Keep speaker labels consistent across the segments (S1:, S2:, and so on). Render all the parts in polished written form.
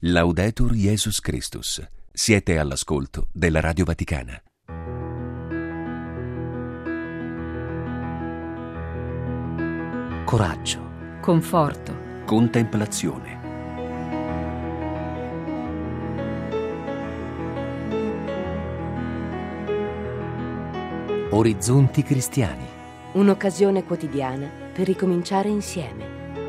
S1: Laudetur Jesus Christus. Siete all'ascolto della Radio Vaticana.
S2: Coraggio,
S3: conforto,
S1: Contemplazione.
S2: orizzonti cristiani.
S4: Un'occasione quotidiana per ricominciare insieme.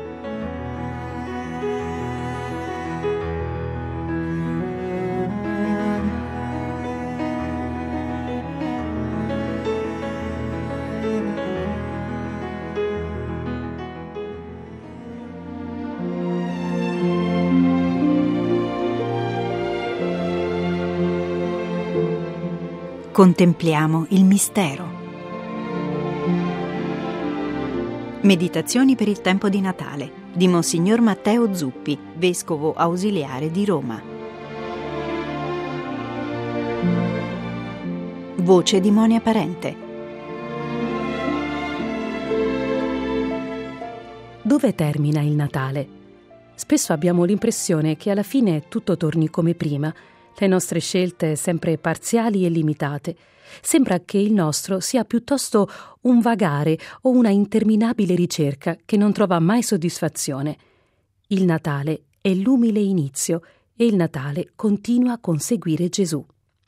S5: Contempliamo il mistero. Meditazioni per il tempo di Natale di Monsignor Matteo Zuppi, vescovo ausiliare di Roma. Voce di Monia Parente.
S3: Dove termina il Natale? Spesso abbiamo l'impressione che alla fine tutto torni come prima, le nostre scelte sempre parziali e limitate. Sembra che il nostro sia piuttosto un vagare o una interminabile ricerca che non trova mai soddisfazione. Il Natale è l'umile inizio e il Natale continua con seguire Gesù.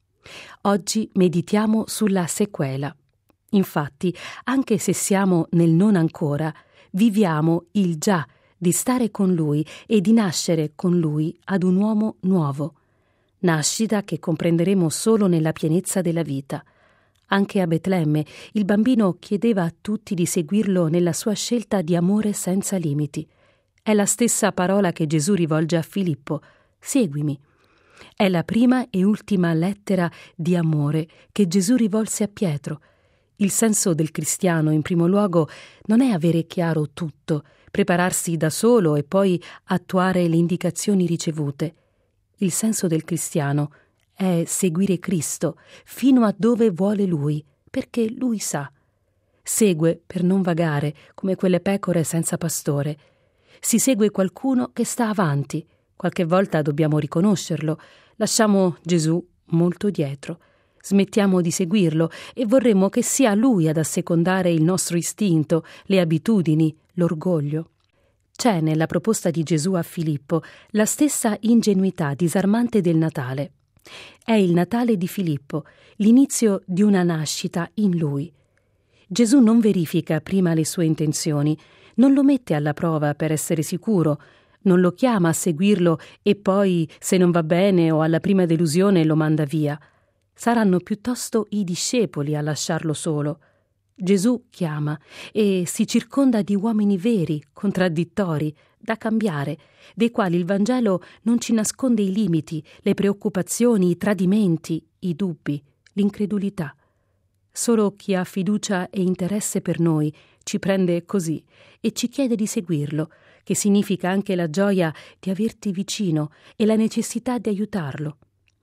S3: Oggi meditiamo sulla sequela. Infatti, anche se siamo nel non ancora, viviamo il già di stare con Lui e di nascere con Lui ad un uomo nuovo. Nascita che comprenderemo solo nella pienezza della vita. Anche a Betlemme il bambino chiedeva a tutti di seguirlo nella sua scelta di amore senza limiti. È la stessa parola che Gesù rivolge a Filippo: seguimi. È la prima e ultima lettera di amore che Gesù rivolse a Pietro. Il senso del cristiano, in primo luogo, non è avere chiaro tutto, prepararsi da solo e poi attuare le indicazioni ricevute. Il senso del cristiano è seguire Cristo fino a dove vuole Lui, perché Lui sa. Segue per non vagare come quelle pecore senza pastore. Si segue qualcuno che sta avanti. Qualche volta dobbiamo riconoscerlo. Lasciamo Gesù molto dietro. Smettiamo di seguirlo e vorremmo che sia Lui ad assecondare il nostro istinto, le abitudini, l'orgoglio. C'è nella proposta di Gesù a Filippo la stessa ingenuità disarmante del Natale. È il Natale di Filippo, l'inizio di una nascita in lui. Gesù non verifica prima le sue intenzioni, non lo mette alla prova per essere sicuro, non lo chiama a seguirlo e poi, se non va bene o alla prima delusione, lo manda via. Saranno piuttosto i discepoli a lasciarlo solo. Gesù chiama e si circonda di uomini veri, contraddittori, da cambiare, dei quali il Vangelo non ci nasconde i limiti, le preoccupazioni, i tradimenti, i dubbi, l'incredulità. Solo chi ha fiducia e interesse per noi ci prende così e ci chiede di seguirlo, che significa anche la gioia di averti vicino e la necessità di aiutarlo.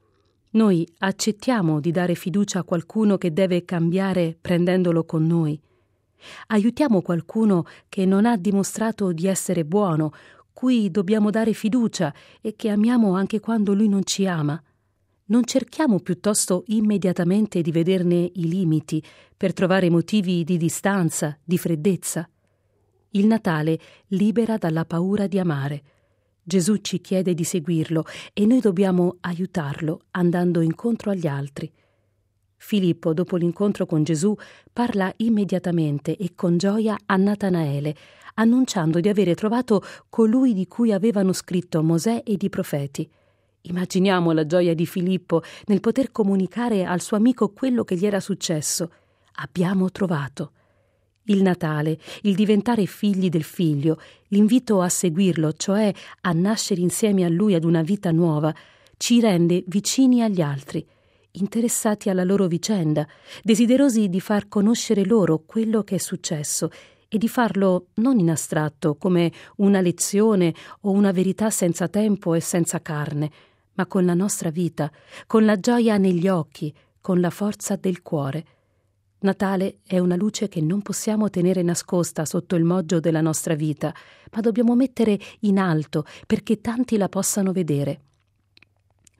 S3: Noi accettiamo di dare fiducia a qualcuno che deve cambiare prendendolo con noi. Aiutiamo qualcuno che non ha dimostrato di essere buono, cui dobbiamo dare fiducia e che amiamo anche quando lui non ci ama. Non cerchiamo piuttosto immediatamente di vederne i limiti per trovare motivi di distanza, di freddezza. Il Natale libera dalla paura di amare. Gesù ci chiede di seguirlo e noi dobbiamo aiutarlo andando incontro agli altri. Filippo, dopo l'incontro con Gesù, parla immediatamente e con gioia a Natanaele, annunciando di avere trovato colui di cui avevano scritto Mosè ed i profeti. Immaginiamo la gioia di Filippo nel poter comunicare al suo amico quello che gli era successo. Abbiamo trovato. Il Natale, il diventare figli del Figlio, l'invito a seguirlo, cioè a nascere insieme a Lui ad una vita nuova, ci rende vicini agli altri, interessati alla loro vicenda, desiderosi di far conoscere loro quello che è successo e di farlo non in astratto, come una lezione o una verità senza tempo e senza carne, ma con la nostra vita, con la gioia negli occhi, con la forza del cuore. Natale è una luce che non possiamo tenere nascosta sotto il moggio della nostra vita, ma dobbiamo mettere in alto perché tanti la possano vedere.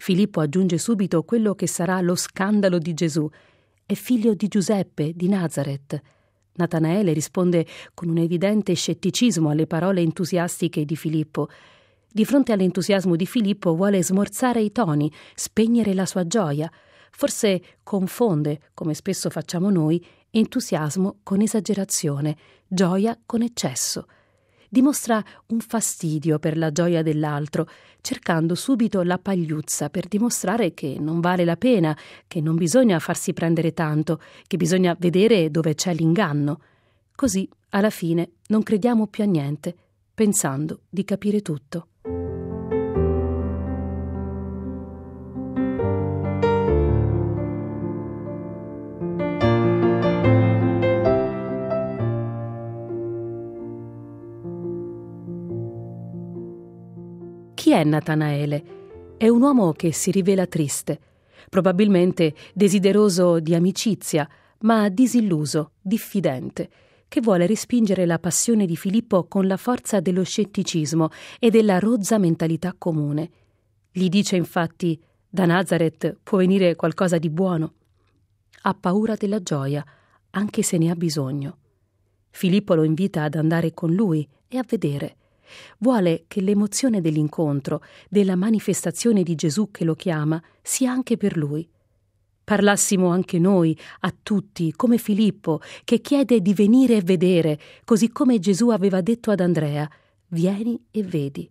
S3: Filippo aggiunge subito quello che sarà lo scandalo di Gesù. È figlio di Giuseppe, di Nazaret. Natanaele risponde con un evidente scetticismo alle parole entusiastiche di Filippo. Di fronte all'entusiasmo di Filippo vuole smorzare i toni, spegnere la sua gioia. Forse confonde, come spesso facciamo noi, entusiasmo con esagerazione, gioia con eccesso. Dimostra un fastidio per la gioia dell'altro, cercando subito la pagliuzza per dimostrare che non vale la pena, che non bisogna farsi prendere tanto, che bisogna vedere dove c'è l'inganno. Così, alla fine, non crediamo più a niente, pensando di capire tutto. Chi è Natanaele? È un uomo che si rivela triste, probabilmente desideroso di amicizia, ma disilluso, diffidente, che vuole respingere la passione di Filippo con la forza dello scetticismo e della rozza mentalità comune. Gli dice infatti: da Nazaret può venire qualcosa di buono. Ha paura della gioia, anche se ne ha bisogno. Filippo lo invita ad andare con lui e a vedere. Vuole che l'emozione dell'incontro, della manifestazione di Gesù che lo chiama, sia anche per lui. Parlassimo anche noi a tutti, come Filippo, che chiede di venire e vedere, così come Gesù aveva detto ad Andrea: vieni e vedi.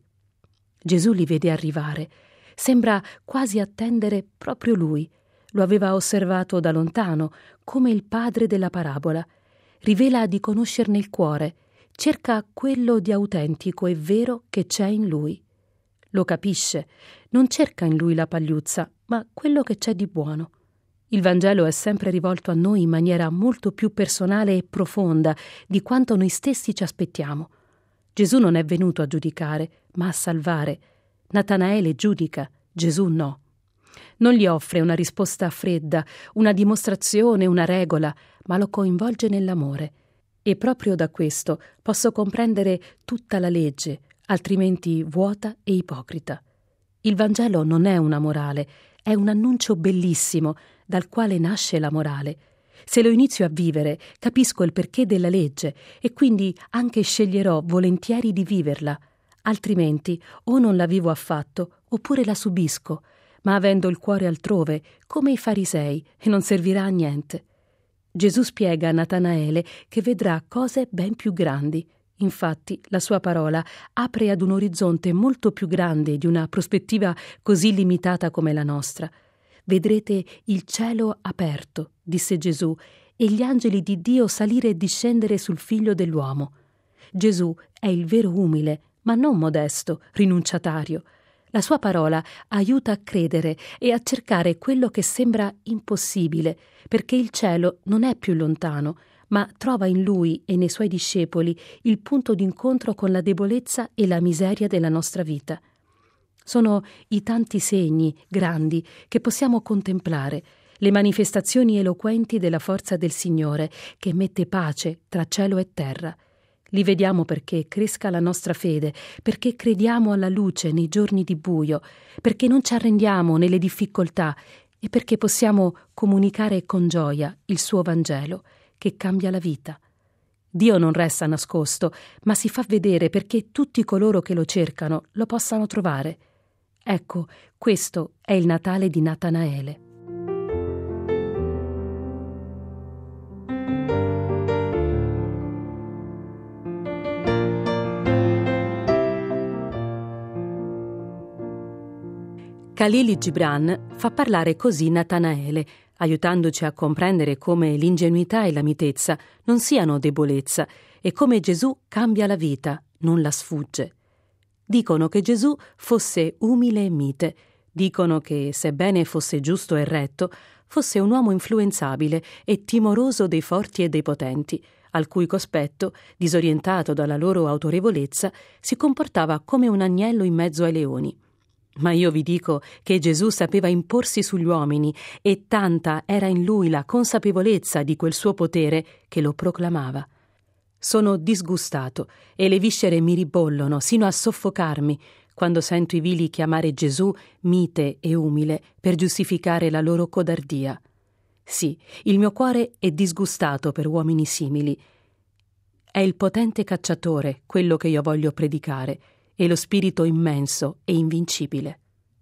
S3: Gesù li vede arrivare. Sembra quasi attendere proprio lui. Lo aveva osservato da lontano, come il padre della parabola. Rivela di conoscerne il cuore. Cerca quello di autentico e vero che c'è in lui. Lo capisce, non cerca in lui la pagliuzza, ma quello che c'è di buono. Il Vangelo è sempre rivolto a noi in maniera molto più personale e profonda di quanto noi stessi ci aspettiamo. Gesù non è venuto a giudicare, ma a salvare. Natanaele giudica, Gesù no. Non gli offre una risposta fredda, una dimostrazione, una regola, ma lo coinvolge nell'amore. E proprio da questo posso comprendere tutta la legge, altrimenti vuota e ipocrita. Il Vangelo non è una morale, è un annuncio bellissimo dal quale nasce la morale. Se lo inizio a vivere, capisco il perché della legge e quindi anche sceglierò volentieri di viverla. Altrimenti o non la vivo affatto oppure la subisco, ma avendo il cuore altrove, come i farisei, e non servirà a niente. Gesù spiega a Natanaele che vedrà cose ben più grandi. Infatti, la sua parola apre ad un orizzonte molto più grande di una prospettiva così limitata come la nostra. Vedrete il cielo aperto, disse Gesù, e gli angeli di Dio salire e discendere sul Figlio dell'uomo. Gesù è il vero umile, ma non modesto, rinunciatario. La sua parola aiuta a credere e a cercare quello che sembra impossibile, perché il cielo non è più lontano, ma trova in lui e nei suoi discepoli il punto d'incontro con la debolezza e la miseria della nostra vita. Sono i tanti segni grandi che possiamo contemplare, le manifestazioni eloquenti della forza del Signore che mette pace tra cielo e terra. Li vediamo perché cresca la nostra fede, perché crediamo alla luce nei giorni di buio, perché non ci arrendiamo nelle difficoltà e perché possiamo comunicare con gioia il suo Vangelo che cambia la vita. Dio non resta nascosto, ma si fa vedere perché tutti coloro che lo cercano lo possano trovare. Ecco, questo è il Natale di Natanaele. Khalil Gibran fa parlare così Natanaele, aiutandoci a comprendere come l'ingenuità e la mitezza non siano debolezza e come Gesù cambia la vita, non la sfugge. Dicono che Gesù fosse umile e mite, dicono che, sebbene fosse giusto e retto, fosse un uomo influenzabile e timoroso dei forti e dei potenti, al cui cospetto, disorientato dalla loro autorevolezza, si comportava come un agnello in mezzo ai leoni. Ma io vi dico che Gesù sapeva imporsi sugli uomini e tanta era in lui la consapevolezza di quel suo potere che lo proclamava. Sono disgustato e le viscere mi ribollono sino a soffocarmi quando sento i vili chiamare Gesù mite e umile per giustificare la loro codardia. Sì, il mio cuore è disgustato per uomini simili. È il potente cacciatore quello che io voglio predicare, e lo spirito immenso e invincibile.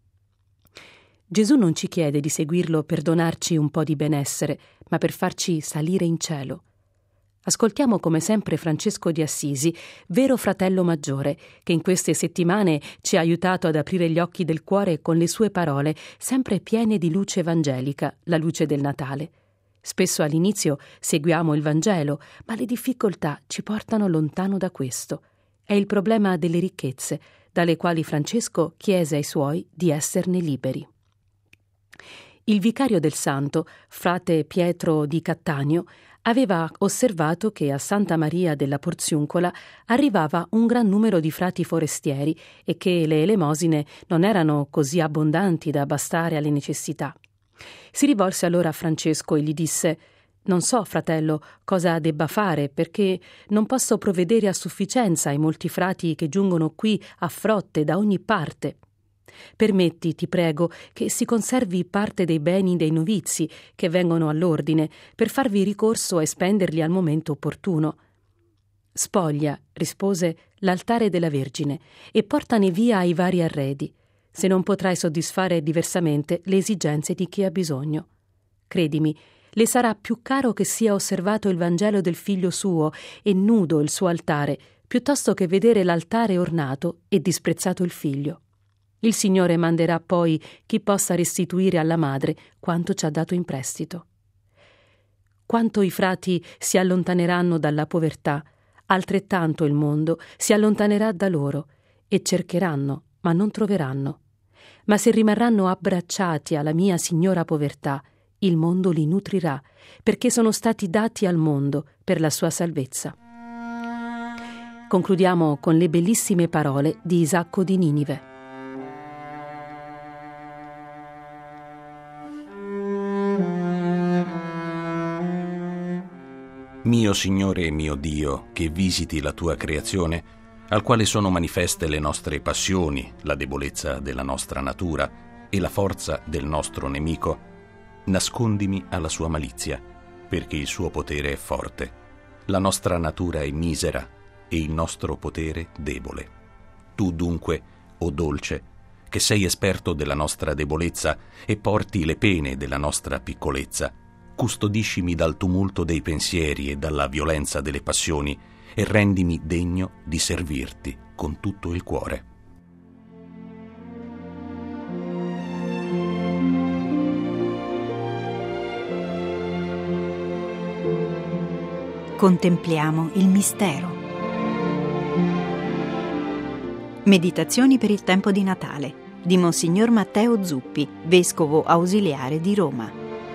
S3: Gesù non ci chiede di seguirlo per donarci un po' di benessere, ma per farci salire in cielo. Ascoltiamo come sempre Francesco di Assisi, vero fratello maggiore, che in queste settimane ci ha aiutato ad aprire gli occhi del cuore con le sue parole, sempre piene di luce evangelica, la luce del Natale. Spesso all'inizio seguiamo il Vangelo, ma le difficoltà ci portano lontano da questo. È il problema delle ricchezze, dalle quali Francesco chiese ai suoi di esserne liberi. Il vicario del santo, frate Pietro di Cattaneo, aveva osservato che a Santa Maria della Porziuncola arrivava un gran numero di frati forestieri e che le elemosine non erano così abbondanti da bastare alle necessità. Si rivolse allora a Francesco e gli disse: «Non so, fratello, cosa debba fare, perché non posso provvedere a sufficienza ai molti frati che giungono qui a frotte da ogni parte. Permetti, ti prego, che si conservi parte dei beni dei novizi che vengono all'ordine, per farvi ricorso e spenderli al momento opportuno». «Spoglia», rispose, «l'altare della Vergine e portane via i vari arredi, se non potrai soddisfare diversamente le esigenze di chi ha bisogno. Credimi, le sarà più caro che sia osservato il Vangelo del figlio suo e nudo il suo altare, piuttosto che vedere l'altare ornato e disprezzato il figlio. Il Signore manderà poi chi possa restituire alla madre quanto ci ha dato in prestito. Quanto i frati si allontaneranno dalla povertà, altrettanto il mondo si allontanerà da loro, e cercheranno, ma non troveranno. Ma se rimarranno abbracciati alla mia signora povertà, il mondo li nutrirà, perché sono stati dati al mondo per la sua salvezza». Concludiamo con le bellissime parole di Isacco di Ninive.
S2: Mio Signore e mio Dio, che visiti la tua creazione, al quale sono manifeste le nostre passioni, la debolezza della nostra natura e la forza del nostro nemico, nascondimi alla sua malizia, perché il suo potere è forte. La nostra natura è misera e il nostro potere debole. Tu dunque, o dolce, che sei esperto della nostra debolezza e porti le pene della nostra piccolezza, custodiscimi dal tumulto dei pensieri e dalla violenza delle passioni e rendimi degno di servirti con tutto il cuore.
S5: Contempliamo il mistero. Meditazioni per il tempo di Natale di Monsignor Matteo Zuppi, vescovo ausiliare di Roma.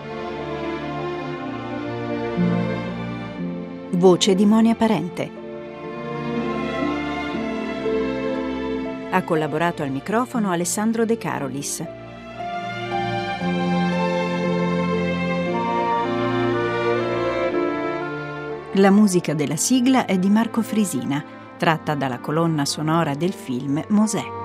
S5: Voce di Monia Parente. Ha collaborato al microfono Alessandro De Carolis. La musica della sigla è di Marco Frisina, tratta dalla colonna sonora del film Mosè.